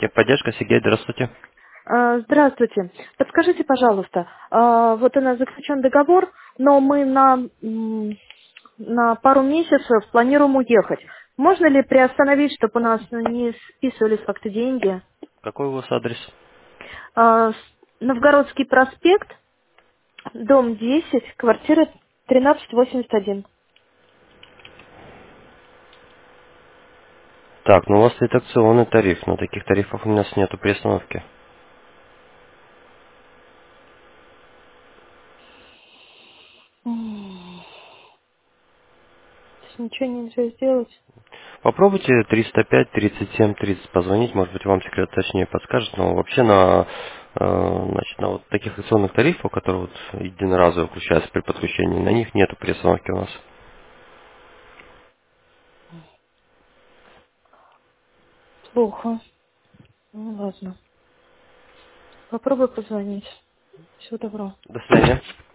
Техподдержка, Сергей, здравствуйте. Здравствуйте. Подскажите, пожалуйста, вот у нас заключен договор, но мы на пару месяцев планируем уехать. Можно ли приостановить, чтобы у нас не списывались как-то деньги? Какой у вас адрес? Новгородский проспект, дом 10, квартира 1381. Так, ну у вас стоит акционный тариф, но таких тарифов у нас нету приостановки. Ничего нельзя сделать. Попробуйте 305 37 30 позвонить, может быть вам секрет точнее подскажет, но вообще значит, на вот таких акционных тарифов, которые вот единоразово включаются при подключении, на них нету приостановки у нас. Плохо. Ну ладно. Попробуй позвонить. Всего доброго. До свидания.